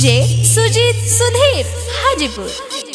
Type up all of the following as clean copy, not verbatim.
DJ Sujit Sudhir Hajipur.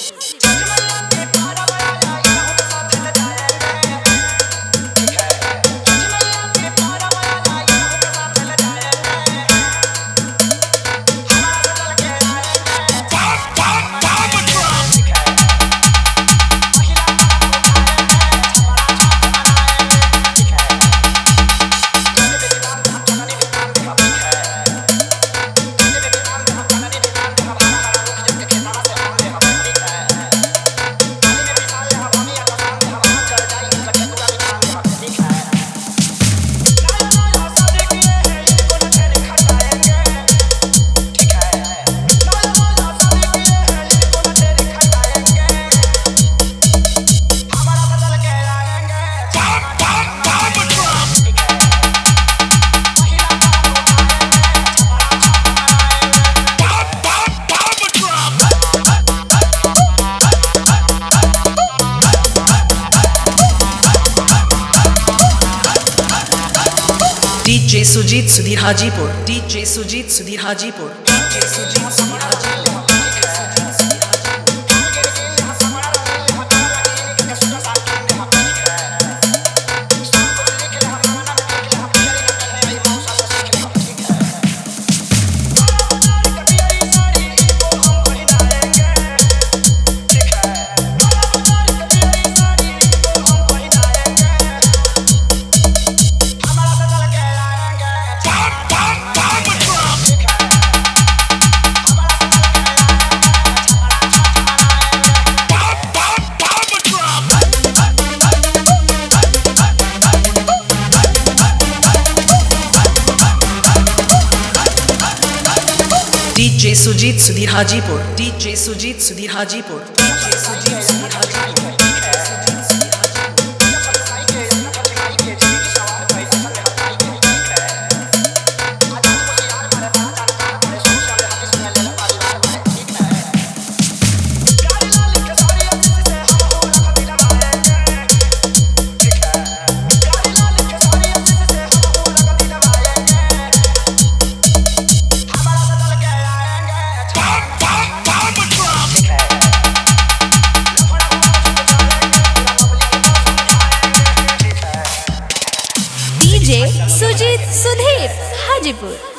DJ Sujit Sudhir Hajipur. DJ Sujit Sudhir Hajipur. DJ Sujit Sudhir Hajipur. DJ Sujit Sudhir Hajipur. DJ Sujit Sudhir Hajipur. DJ Sujit Sudhir Hajipur. DJ Sujit Sudhir Hajipur.